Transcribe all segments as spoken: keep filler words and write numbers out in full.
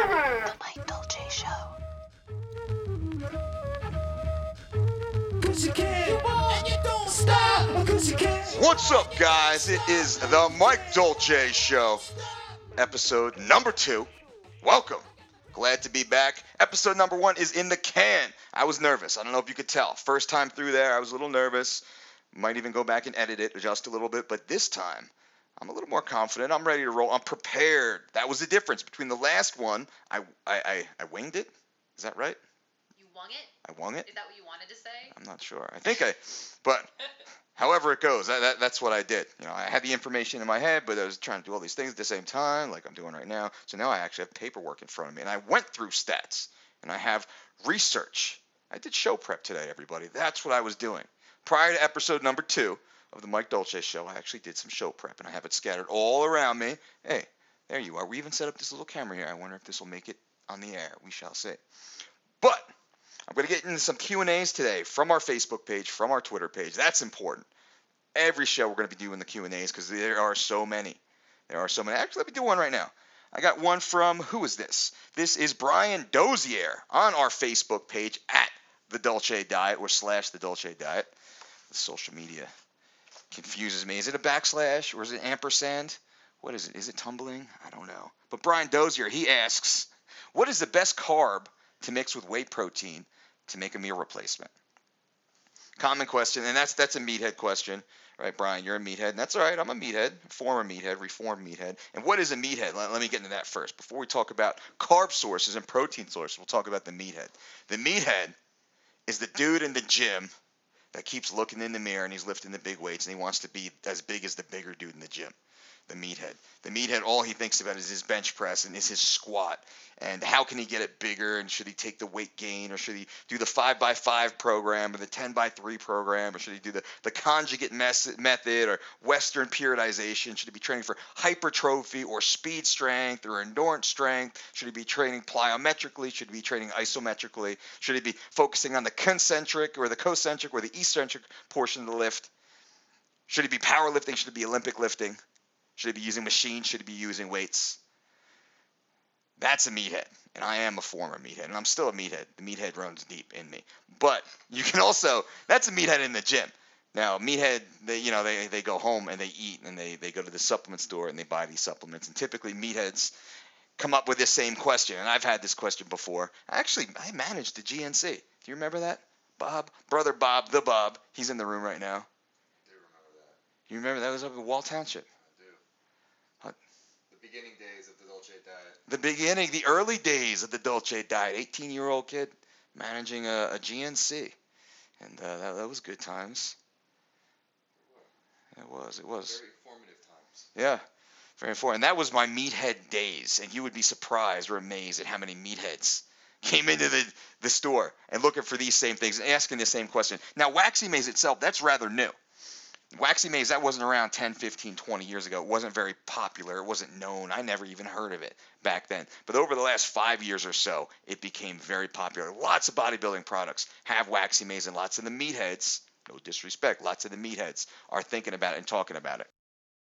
The Mike Dolce Show. What's up, guys? It is the Mike Dolce Show, episode number two. Welcome. Glad to be back. Episode number one is in the can. I was nervous. I don't know if you could tell. First time through there, I was a little nervous. Might even go back and edit it just a little bit. But this time, I'm a little more confident. I'm ready to roll. I'm prepared. That was the difference between the last one. I, I, I, I winged it. Is that right? You wung it? I wung it? Is that what you wanted to say? I'm not sure. I think I, but however it goes, that, that, that's what I did. You know, I had the information in my head, but I was trying to do all these things at the same time, like I'm doing right now. So now I actually have paperwork in front of me, and I went through stats, and I have research. I did show prep today, everybody. That's what I was doing. Prior to episode number two of the Mike Dolce Show, I actually did some show prep, and I have it scattered all around me. Hey, there you are. We even set up this little camera here. I wonder if this will make it on the air. We shall see. But I'm going to get into some Q and A's today from our Facebook page, from our Twitter page. That's important. Every show we're going to be doing the Q and A's because there are so many. There are so many. Actually, let me do one right now. I got one from, who is this? This is Brian Dozier on our Facebook page at The Dolce Diet or slash The Dolce Diet. The social media confuses me. Is it a backslash or is it ampersand? What is it? Is it tumbling? I don't know. But Brian Dozier, he asks, what is the best carb to mix with whey protein to make a meal replacement? Common question, and that's that's a meathead question, right, Brian? You're a meathead, and that's all right. I'm a meathead, former meathead, reformed meathead. And what is a meathead? Let, let me get into that first. Before we talk about carb sources and protein sources, we'll talk about the meathead. The meathead is the dude in the gym that keeps looking in the mirror and he's lifting the big weights and he wants to be as big as the bigger dude in the gym. The meathead. The meathead, all he thinks about is his bench press and is his squat. And how can he get it bigger? And should he take the weight gain? Or should he do the five by five program or the ten by three program? Or should he do the, the conjugate mes- method or Western periodization? Should he be training for hypertrophy or speed strength or endurance strength? Should he be training plyometrically? Should he be training isometrically? Should he be focusing on the concentric or the concentric or the eccentric portion of the lift? Should he be powerlifting? Should he be Olympic lifting? Should he be using machines? Should he be using weights? That's a meathead, and I am a former meathead, and I'm still a meathead. The meathead runs deep in me. But you can also, that's a meathead in the gym. Now, meathead, they, you know, they, they go home and they eat, and they, they go to the supplement store and they buy these supplements. And typically meatheads come up with this same question, and I've had this question before. Actually, I managed the G N C. Do you remember that? Bob, brother Bob, the Bob, he's in the room right now. I do remember that. You remember that was up in Wall Township? The beginning days of the Dolce Diet. The beginning, the early days of the Dolce Diet. eighteen-year-old kid managing a, a G N C. And uh, that, that was good times. It was, it was. Very formative times. Yeah, very informative. And that was my meathead days. And you would be surprised or amazed at how many meatheads came into the, the store and looking for these same things and asking the same question. Now, Waxy Maize itself, that's rather new. Waxy Maize, that wasn't around ten, fifteen, twenty years ago. It wasn't very popular. It wasn't known. I never even heard of it back then. But over the last five years or so, it became very popular. Lots of bodybuilding products have Waxy Maize, and lots of the meatheads, no disrespect, lots of the meatheads are thinking about it and talking about it.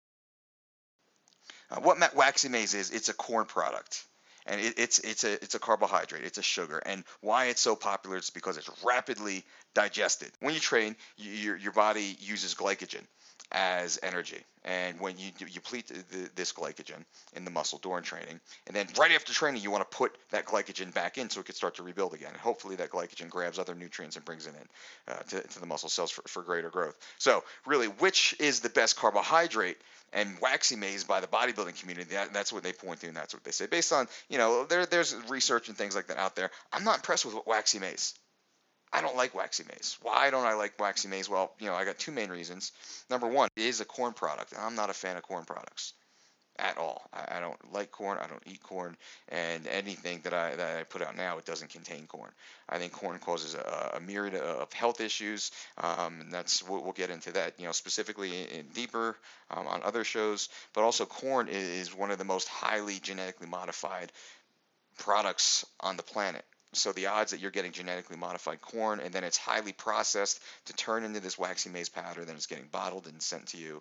Uh, what Waxy Maize is, it's a corn product. And it, it's it's a it's a carbohydrate, it's a sugar, and why it's so popular is because it's rapidly digested. When you train, you, your your body uses glycogen as energy, and when you you deplete the, the, this glycogen in the muscle during training, and then right after training, you want to put that glycogen back in so it can start to rebuild again. And hopefully, that glycogen grabs other nutrients and brings it in uh, to, to the muscle cells for, for greater growth. So, really, which is the best carbohydrate? And Waxy Maize by the bodybuilding community, that, that's what they point to, and that's what they say. Based on, you know, there, there's research and things like that out there. I'm not impressed with Waxy Maize. I don't like Waxy Maize. Why don't I like Waxy Maize? Well, you know, I got two main reasons. Number one, it is a corn product, and I'm not a fan of corn products at all. I, I don't like corn. I don't eat corn, and anything that I that I put out now, it doesn't contain corn. I think corn causes a, a myriad of health issues, um, and that's we'll, we'll get into that, you know, specifically in, in deeper um, on other shows. But also, corn is, is one of the most highly genetically modified products on the planet. So the odds that you're getting genetically modified corn and then it's highly processed to turn into this Waxy Maize powder, then it's getting bottled and sent to you,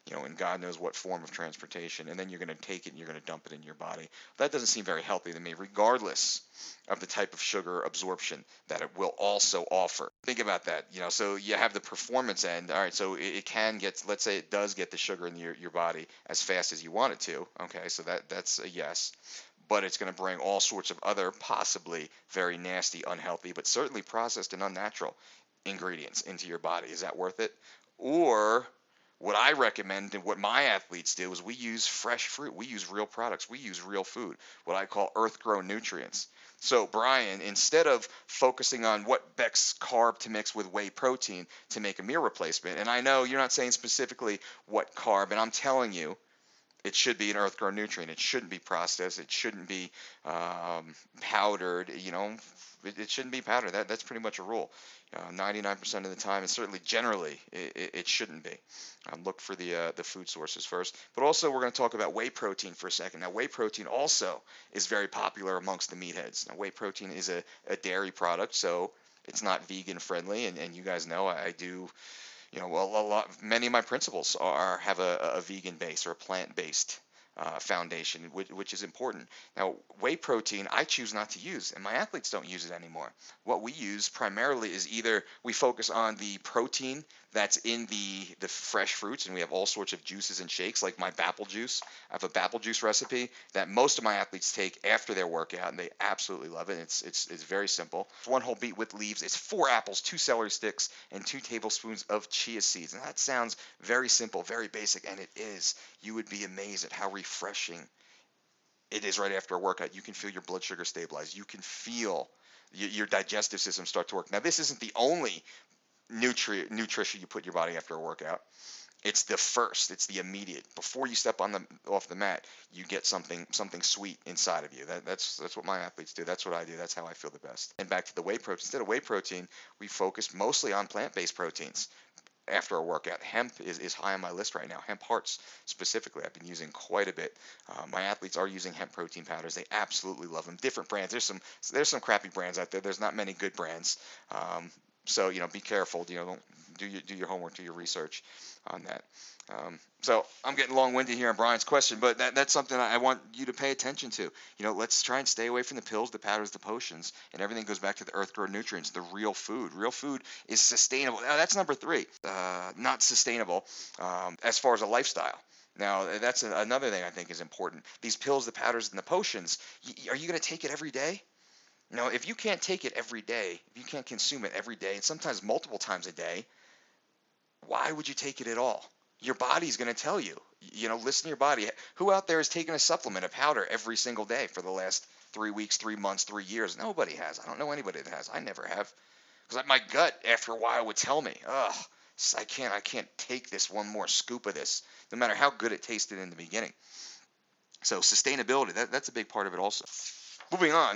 you know, in God knows what form of transportation, and then you're going to take it and you're going to dump it in your body. That doesn't seem very healthy to me, regardless of the type of sugar absorption that it will also offer. Think about that. You know, so you have the performance end. All right, so it, it can get, let's say it does get the sugar in your, your body as fast as you want it to. Okay, so that that's a yes. But it's going to bring all sorts of other possibly very nasty, unhealthy, but certainly processed and unnatural ingredients into your body. Is that worth it? Or what I recommend and what my athletes do is we use fresh fruit. We use real products. We use real food, what I call earth-grown nutrients. So, Brian, instead of focusing on what best carb to mix with whey protein to make a meal replacement, and I know you're not saying specifically what carb, and I'm telling you, it should be an earth-grown nutrient. It shouldn't be processed. It shouldn't be um, powdered. You know, it, it shouldn't be powdered. That, that's pretty much a rule. Uh, ninety-nine percent of the time, and certainly generally, it, it, it shouldn't be. Um, look for the uh, the food sources first. But also, we're going to talk about whey protein for a second. Now, whey protein also is very popular amongst the meatheads. Now, whey protein is a, a dairy product, so it's not vegan friendly. And, and you guys know I, I do. You know, well, a lot, many of my principles are have a, a vegan base or a plant-based uh, foundation, which, which is important. Now, whey protein, I choose not to use, and my athletes don't use it anymore. What we use primarily is either we focus on the protein that's in the, the fresh fruits, and we have all sorts of juices and shakes, like my Bapple juice. I have a Bapple juice recipe that most of my athletes take after their workout, and they absolutely love it. It's it's it's very simple. It's one whole beet with leaves. It's four apples, two celery sticks, and two tablespoons of chia seeds. And that sounds very simple, very basic, and it is. You would be amazed at how refreshing it is right after a workout. You can feel your blood sugar stabilize. You can feel your, your digestive system start to work. Now, this isn't the only Nutri- nutrition you put in your body after a workout. It's the first. It's the immediate. Before you step on the off the mat, you get something something sweet inside of you. That, that's that's what my athletes do. That's what I do. That's how I feel the best. And back to the whey protein. Instead of whey protein, we focus mostly on plant-based proteins after a workout. Hemp is, is high on my list right now. Hemp hearts specifically, I've been using quite a bit. Uh, my athletes are using hemp protein powders. They absolutely love them. Different brands. There's some there's some crappy brands out there. There's not many good brands. Um, So, you know, be careful. You know, don't do your do your homework, do your research on that. Um, so I'm getting long-winded here on Brian's question, but that, that's something I want you to pay attention to. You know, let's try and stay away from the pills, the powders, the potions, and everything goes back to the earth-grown nutrients, the real food. Real food is sustainable. Now, that's number three. Uh, not sustainable um, as far as a lifestyle. Now, that's a, another thing I think is important. These pills, the powders, and the potions, y- are you going to take it every day? Now, if you can't take it every day, if you can't consume it every day, and sometimes multiple times a day, why would you take it at all? Your body's going to tell you. You know, listen to your body. Who out there has taken a supplement, a powder, every single day for the last three weeks, three months, three years? Nobody has. I don't know anybody that has. I never have. Because my gut, after a while, would tell me, ugh, I can't, I can't take this one more scoop of this, no matter how good it tasted in the beginning. So sustainability, that, that's a big part of it also. Moving on.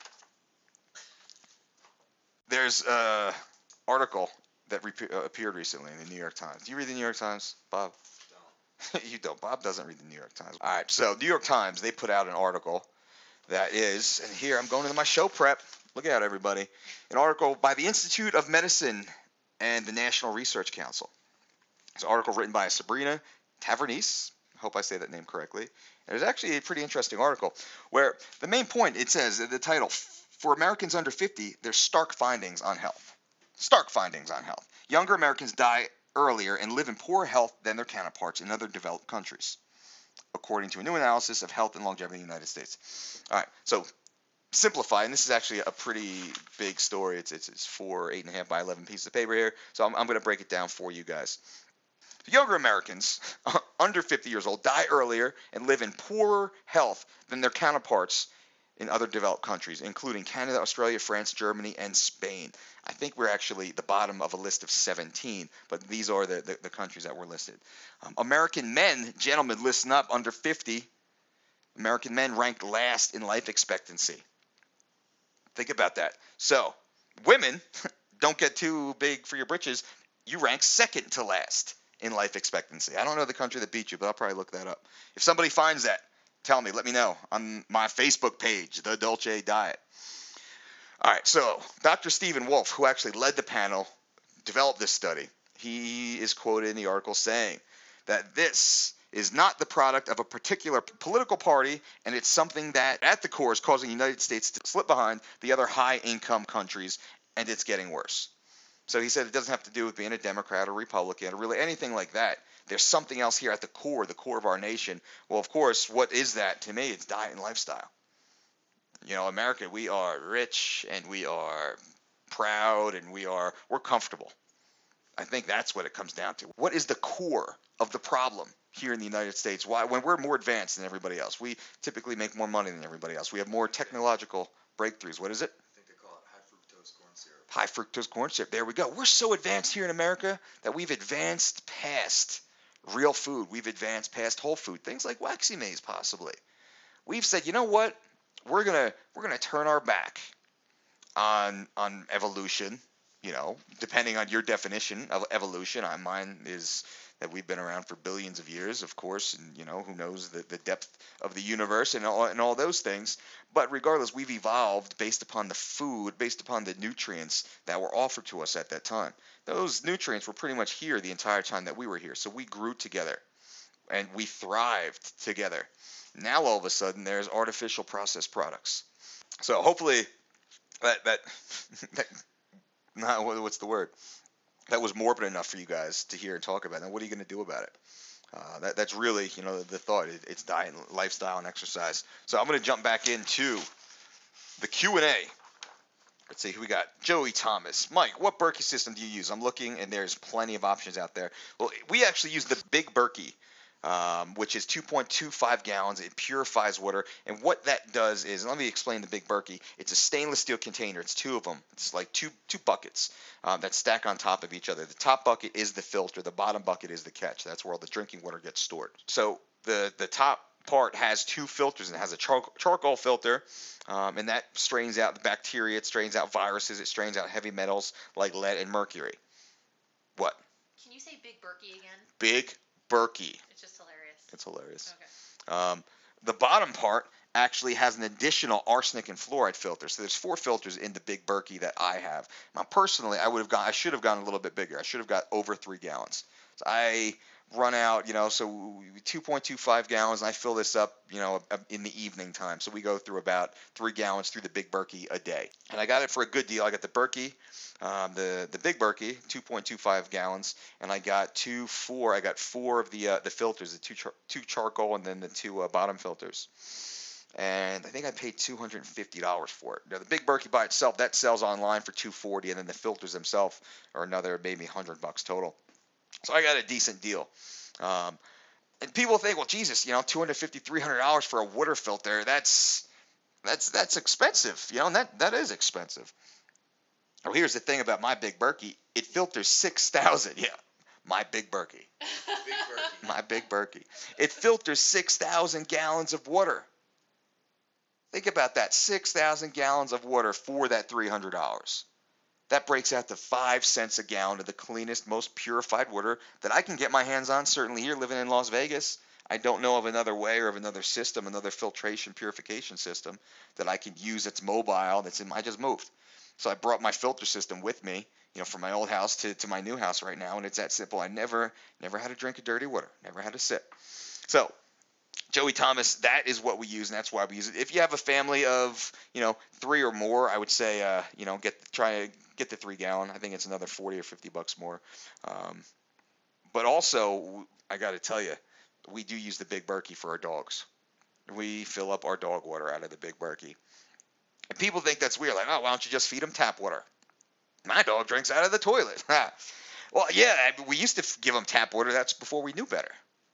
There's an article that re- uh, appeared recently in the New York Times. Do you read the New York Times, Bob? Don't. You don't. Bob doesn't read the New York Times. All right, so New York Times, they put out an article that is, and here I'm going into my show prep. Look out, everybody. An article by the Institute of Medicine and the National Research Council. It's an article written by Sabrina Tavernise. I hope I say that name correctly. And it's actually a pretty interesting article where the main point, it says, the title, for Americans under fifty, there's stark findings on health. Stark findings on health. Younger Americans die earlier and live in poorer health than their counterparts in other developed countries, according to a new analysis of health and longevity in the United States. All right, so simplify, and this is actually a pretty big story. It's it's, it's four, eight and a half by eleven pieces of paper here, so I'm, I'm going to break it down for you guys. Younger Americans under fifty years old die earlier and live in poorer health than their counterparts in other developed countries, including Canada, Australia, France, Germany, and Spain. I think we're actually the bottom of a list of seventeen, but these are the, the, the countries that were listed. Um, American men, gentlemen, listen up, under fifty, American men ranked last in life expectancy. Think about that. So, women, don't get too big for your britches, you rank second to last in life expectancy. I don't know the country that beat you, but I'll probably look that up. If somebody finds that, tell me, let me know on my Facebook page, The Dolce Diet. All right, so Doctor Stephen Wolf, who actually led the panel, developed this study. He is quoted in the article saying, that this is not the product of a particular political party, and it's something that, at the core, is causing the United States to slip behind the other high-income countries, and it's getting worse. So he said it doesn't have to do with being a Democrat or Republican or really anything like that. There's something else here at the core, the core of our nation. Well, of course, what is that? To me, it's diet and lifestyle. You know, America, we are rich and we are proud and we are we're comfortable. I think that's what it comes down to. What is the core of the problem here in the United States? Why, when we're more advanced than everybody else, we typically make more money than everybody else. We have more technological breakthroughs. What is it? I think they call it high fructose corn syrup. High fructose corn syrup. There we go. We're so advanced here in America that we've advanced past real food. We've advanced past whole food. Things like waxy maize, possibly. We've said, you know what? We're gonna we're gonna turn our back on on evolution. You know, depending on your definition of evolution. I, mine is that we've been around for billions of years, of course, and you know, who knows the, the depth of the universe and all and all those things. But regardless, we've evolved based upon the food, based upon the nutrients that were offered to us at that time. Those nutrients were pretty much here the entire time that we were here. So we grew together and we thrived together. Now all of a sudden there's artificial processed products. So hopefully that that, that not what's the word? That was morbid enough for you guys to hear and talk about. Now, what are you going to do about it? Uh, that, that's really, you know, the thought. It, it's diet, and lifestyle, and exercise. So I'm going to jump back into the Q and A. Let's see who we got. Joey Thomas. Mike, what Berkey system do you use? I'm looking, and there's plenty of options out there. Well, we actually use the Big Berkey. Um, which is two point two five gallons. It purifies water. And what that does is, let me explain the Big Berkey. It's a stainless steel container. It's two of them. It's like two two buckets um, that stack on top of each other. The top bucket is the filter. The bottom bucket is the catch. That's where all the drinking water gets stored. So the, the top part has two filters, and it has a char- charcoal filter, um, and that strains out the bacteria. It strains out viruses. It strains out heavy metals like lead and mercury. What? Can you say Big Berkey again? Big Berkey. It's just hilarious. It's hilarious. Okay. Um, the bottom part actually has an additional arsenic and fluoride filter. So there's four filters in the Big Berkey that I have. Now, personally, I would have gone. I should have gone a little bit bigger. I should have got over three gallons. So I run out, you know, so two point two five gallons, and I fill this up, you know, in the evening time. So we go through about three gallons through the Big Berkey a day. And I got it for a good deal. I got the Berkey, um, the the Big Berkey, two point two five gallons, and I got two, four. I got four of the uh, the filters, the two char- two charcoal, and then the two uh, bottom filters. And I think I paid two hundred fifty dollars for it. Now the Big Berkey by itself, that sells online for two hundred forty dollars, and then the filters themselves are another maybe one hundred bucks total. So I got a decent deal. Um, and people think, well, Jesus, you know, two hundred fifty dollars, three hundred dollars for a water filter, that's that's that's expensive, you know, and that, that is expensive. Oh, here's the thing about my Big Berkey. It filters six thousand, yeah, my Big Berkey. Big Berkey. My Big Berkey. It filters six thousand gallons of water. Think about that, six thousand gallons of water for that three hundred dollars. That breaks out to five cents a gallon of the cleanest, most purified water that I can get my hands on, certainly here living in Las Vegas. I don't know of another way or of another system, another filtration purification system that I can use that's mobile, that's in, I just moved. So I brought my filter system with me, you know, from my old house to, to my new house right now, and it's that simple. I never, never had to drink a dirty water, never had to sip. So Joey Thomas, that is what we use, and that's why we use it. If you have a family of, you know, three or more, I would say, uh, you know, get try to get the three gallon. I think it's another forty or fifty bucks more. Um, but also, I got to tell you, we do use the Big Berkey for our dogs. We fill up our dog water out of the Big Berkey. And people think that's weird. Like, oh, why don't you just feed them tap water? My dog drinks out of the toilet. Well, yeah, we used to give them tap water. That's before we knew better.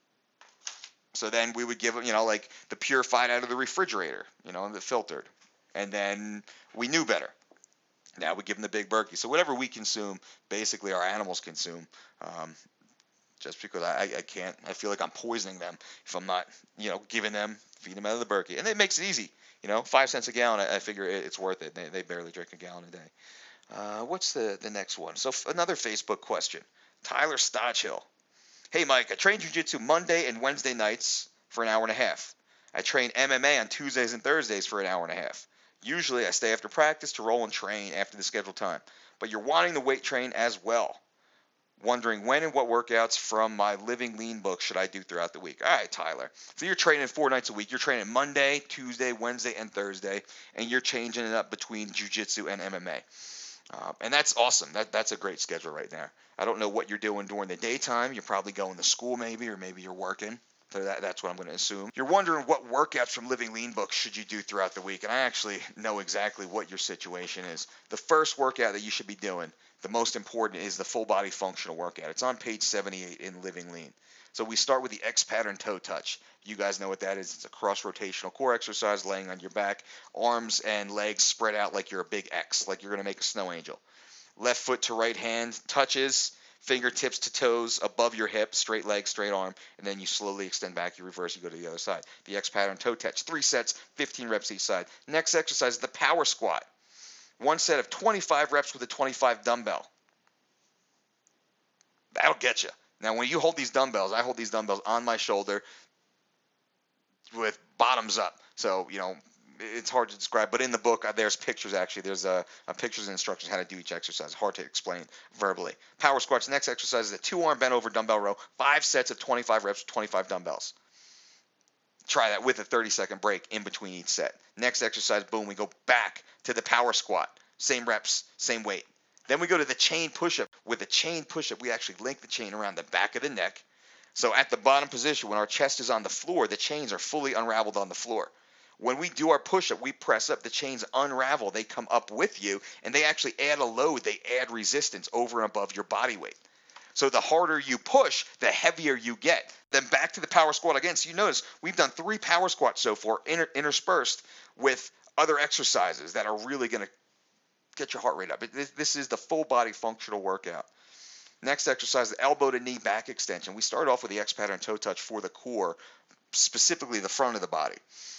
So then we would give them, you know, like the purified out of the refrigerator, you know, and the filtered. And then we knew better. Now we give them the Big Berkey. So whatever we consume, basically our animals consume. Um, just because I, I can't, I feel like I'm poisoning them if I'm not, you know, giving them, feeding them out of the Berkey. And it makes it easy. You know, five cents a gallon, I, I figure it, it's worth it. They, they barely drink a gallon a day. Uh, what's the, the next one? So f- another Facebook question. Tyler Stotchhill. Hey, Mike, I train jiu-jitsu Monday and Wednesday nights for an hour and a half. I train M M A on Tuesdays and Thursdays for an hour and a half. Usually I stay after practice to roll and train after the scheduled time. But you're wanting to weight train as well. wondering when and what workouts from my Living Lean book should I do throughout the week. All right, Tyler. So you're training four nights a week. You're training Monday, Tuesday, Wednesday, and Thursday, and you're changing it up between jiu-jitsu and M M A. Uh, and that's awesome. That That's a great schedule right there. I don't know what you're doing during the daytime. You're probably going to school maybe, or maybe you're working. So that, that's what I'm going to assume. You're wondering what workouts from Living Lean books should you do throughout the week, and I actually know exactly what your situation is. The first workout that you should be doing, the most important, is the full body functional workout. It's on page seventy-eight in Living Lean. So we start with the X pattern toe touch. You guys know what that is. It's a cross rotational core exercise, laying on your back, arms and legs spread out like you're a big X, like you're going to make a snow angel. Left foot to right hand touches, fingertips to toes above your hip, straight leg, straight arm, and then you slowly extend back, you reverse, you go to the other side. The X pattern toe touch, three sets, fifteen reps each side. Next exercise is the power squat. One set of twenty-five reps with a twenty-five dumbbell. That'll get you. Now, when you hold these dumbbells, I hold these dumbbells on my shoulder with bottoms up. So, you know, it's hard to describe, but in the book, uh, there's pictures actually. There's uh, uh, pictures and instructions how to do each exercise. Hard to explain verbally. Power squats. Next exercise is a two-arm bent over dumbbell row. Five sets of twenty-five reps with twenty-five dumbbells. Try that with a thirty-second break in between each set. Next exercise, boom, we go back to the power squat. Same reps, same weight. Then we go to the chain push-up. With the chain push-up, we actually link the chain around the back of the neck. So at the bottom position, when our chest is on the floor, the chains are fully unraveled on the floor. When we do our push-up, we press up, the chains unravel, they come up with you, and they actually add a load, they add resistance over and above your body weight. So the harder you push, the heavier you get. Then back to the power squat again. So you notice we've done three power squats so far, inter- interspersed with other exercises that are really going to get your heart rate up. This, this is the full body functional workout. Next exercise, the elbow to knee back extension. We start off with the X pattern toe touch for the core, specifically the front of the body.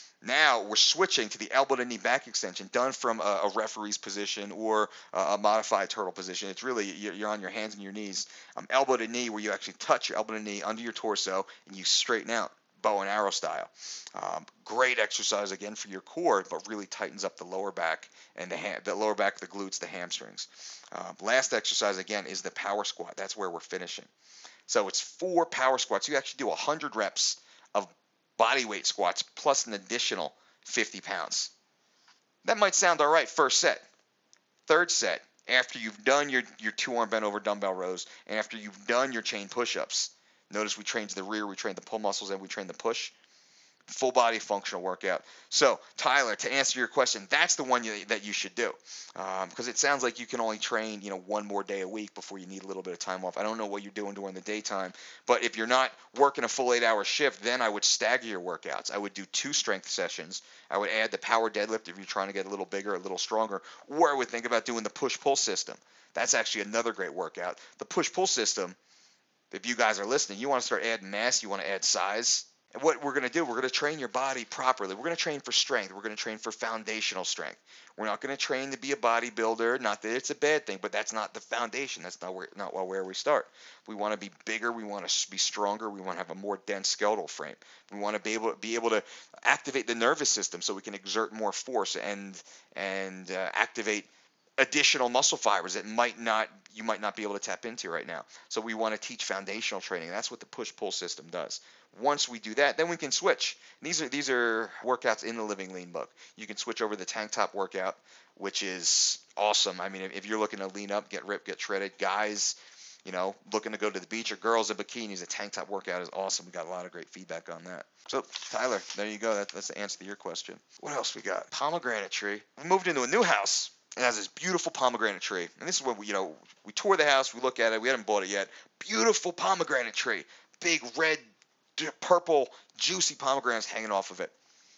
Now we're switching to the elbow to knee back extension, done from a, a referee's position or a, a modified turtle position. It's really, you're, you're on your hands and your knees. Um, elbow to knee, where you actually touch your elbow to knee under your torso and you straighten out, bow and arrow style. Um, great exercise again for your core, but really tightens up the lower back and the ham, the lower back, the glutes, the hamstrings. Um, last exercise again is the power squat. That's where we're finishing. So it's four power squats. You actually do one hundred reps of body weight squats plus an additional fifty pounds. That might sound all right first set. Third set, after you've done your, your two-arm bent over dumbbell rows and after you've done your chain push-ups, notice we trained the rear, we trained the pull muscles, and we trained the push. Full body functional workout. So, Tyler, to answer your question, that's the one you, that you should do, because um, it sounds like you can only train, you know, one more day a week before you need a little bit of time off. I don't know what you're doing during the daytime, but if you're not working a full eight-hour shift, then I would stagger your workouts. I would do two strength sessions. I would add the power deadlift if you're trying to get a little bigger, a little stronger, or I would think about doing the push-pull system. That's actually another great workout. The push-pull system, if you guys are listening, you want to start adding mass, you want to add size. And what we're going to do, we're going to train your body properly. We're going to train for strength. We're going to train for foundational strength. We're not going to train to be a bodybuilder. Not that it's a bad thing, but that's not the foundation. That's not where, not where we start. We want to be bigger. We want to be stronger. We want to have a more dense skeletal frame. We want to be able be able to activate the nervous system so we can exert more force and and uh, activate additional muscle fibers that might not you might not be able to tap into right now. So we want to teach foundational training. That's what the push-pull system does. Once we do that, then we can switch. And these are these are workouts in the Living Lean book. You can switch over the tank top workout, which is awesome. I mean, if, if you're looking to lean up, get ripped, get shredded, guys, you know, looking to go to the beach, or girls in bikinis, a tank top workout is awesome. We got a lot of great feedback on that. So, Tyler, there you go. That, that's the answer to your question. What else we got? Pomegranate tree. We moved into a new house. It has this beautiful pomegranate tree. And this is when we, you know, we tour the house, we look at it, we haven't bought it yet. Beautiful pomegranate tree. Big red, purple, juicy pomegranates hanging off of it.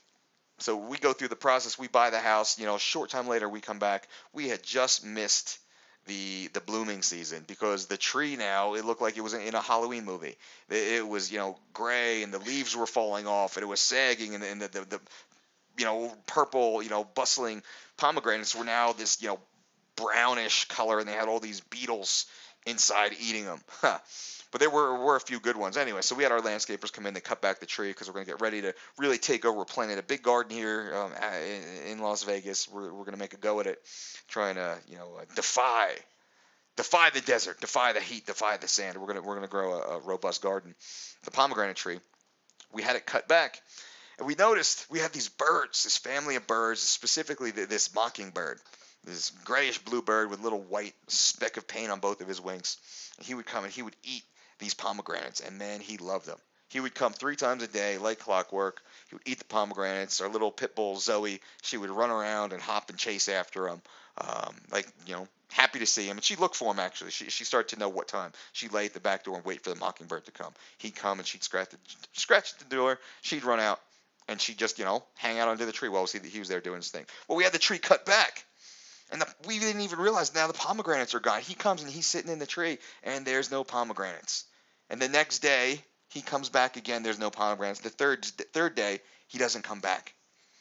So we go through the process, we buy the house, you know, a short time later we come back. We had just missed the the blooming season because the tree now, it looked like it was in a Halloween movie. It was, you know, gray and the leaves were falling off and it was sagging and, and the, the, the you know, purple, you know, bustling pomegranates were now this, you know, brownish color, and they had all these beetles inside eating them. But there were, were a few good ones. Anyway, so we had our landscapers come in, they cut back the tree because we're going to get ready to really take over. We're planting a big garden here um, in, in Las Vegas. We're, we're going to make a go at it, trying to, you know, uh, defy defy the desert, defy the heat, defy the sand. We're gonna we're gonna grow a, a robust garden. The pomegranate tree, we had it cut back, and we noticed we had these birds, this family of birds, specifically th- this mockingbird, this grayish blue bird with little white speck of paint on both of his wings. And he would come and he would eat these pomegranates, and man, he loved them. He would come three times a day, like clockwork. He would eat the pomegranates. Our little pit bull, Zoe, she would run around and hop and chase after him, um, like, you know, happy to see him. And she'd look for him, actually. She, she started to know what time. She'd lay at the back door and wait for the mockingbird to come. He'd come, and she'd scratch, the, scratch the door. She'd run out, and she'd just, you know, hang out under the tree while he was there doing his thing. Well, we had the tree cut back. And the, we didn't even realize now the pomegranates are gone. He comes, and he's sitting in the tree, and there's no pomegranates. And the next day, he comes back again. There's no pomegranates. The third third day, he doesn't come back.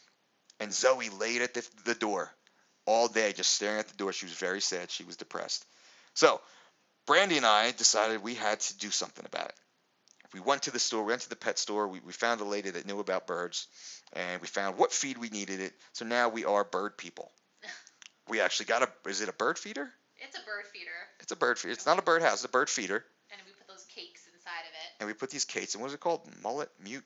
And Zoe laid at the, the door all day, just staring at the door. She was very sad. She was depressed. So Brandy and I decided we had to do something about it. We went to the store. We went to the pet store. We, we found a lady that knew about birds, and we found what feed we needed it. So now we are bird people. We actually got a. Is it a bird feeder? It's a bird feeder. It's a bird feeder. It's not a birdhouse. It's a bird feeder. And we put those cakes inside of it. And we put these cates, and what is it called? Mullet? Mute?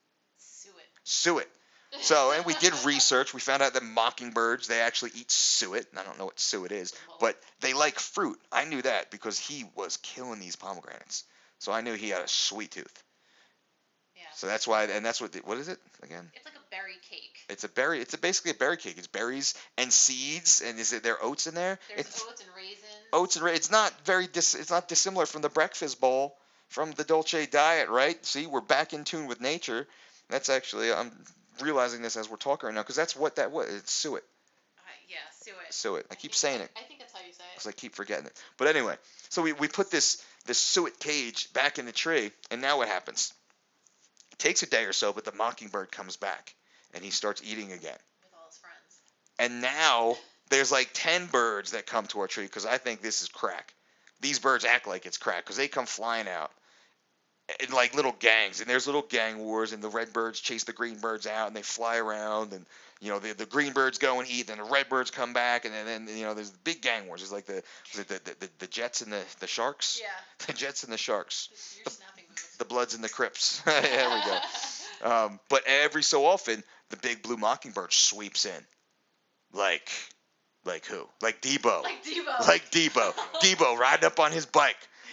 Suet. Suet. So, and we did research. We found out that mockingbirds, they actually eat suet. And I don't know what suet is, but they like fruit. I knew that because he was killing these pomegranates. So I knew he had a sweet tooth. Yeah. So that's why, and that's what, the, what is it again? It's like a berry cake. It's a berry, it's a, basically a berry cake. It's berries and seeds, and is it there oats in there? There's it's, oats and raisins. Oats and raisins. It's not very, dis, it's not dissimilar from the breakfast bowl from the Dolce diet, right? See, we're back in tune with nature. That's actually, I'm realizing this as we're talking right now, because that's what that was. It's suet. Uh, yeah, suet. Suet. I I keep think- saying it I think that's how you say it. because I keep forgetting it. But anyway, so we, we put this, this suet cage back in the tree, and now what happens? It takes a day or so, but the mockingbird comes back, and he starts eating again. With all his friends. And now there's like ten birds that come to our tree because I think this is crack. These birds act like it's crack because they come flying out in like little gangs, and there's little gang wars, and the red birds chase the green birds out, and they fly around, and you know the the green birds go and eat, and the red birds come back, and then, then you know there's big gang wars. It's like the was it the, the the Jets and the the Sharks. Yeah. The Jets and the Sharks. Your The- snapping moves. The Bloods and the Crips. There we go. Um, but every so often, the big blue mockingbird sweeps in, like, like who? Like Debo. Like Devo. Like Debo. Debo riding up on his bike.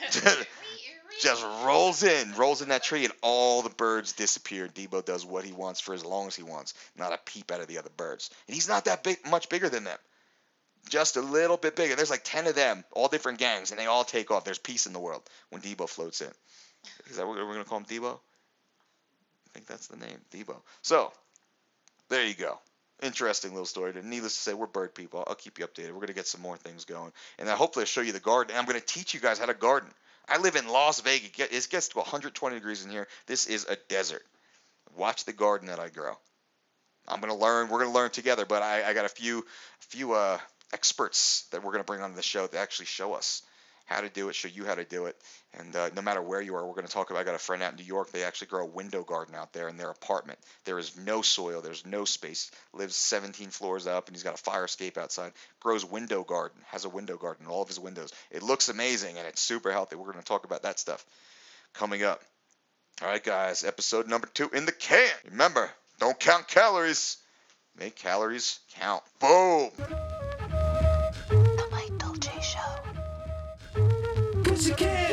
Just rolls in, rolls in that tree, and all the birds disappear. Debo does what he wants for as long as he wants. Not a peep out of the other birds. And he's not that big, much bigger than them. Just a little bit bigger. There's like ten of them, all different gangs, and they all take off. There's peace in the world when Debo floats in. Is that what we're going to call him, Debo? I think that's the name, Debo. So, there you go. Interesting little story. Needless to say, we're bird people. I'll keep you updated. We're going to get some more things going. And then hopefully I'll show you the garden. And I'm going to teach you guys how to garden. I live in Las Vegas. It gets to one hundred twenty degrees in here. This is a desert. Watch the garden that I grow. I'm going to learn. We're going to learn together. But I, I got a few, a few uh, experts that we're going to bring on the show that actually show us how to do it, show you how to do it. And uh, no matter where you are, we're going to talk about, I got a friend out in New York. They actually grow a window garden out there in their apartment. There is no soil. There's no space. Lives seventeen floors up, and he's got a fire escape outside. Grows window garden. Has a window garden in all of his windows. It looks amazing, and it's super healthy. We're going to talk about that stuff coming up. All right, guys. Episode number two in the can. Remember, don't count calories. Make calories count. Boom. The Mike Dolce Show. Cause you can't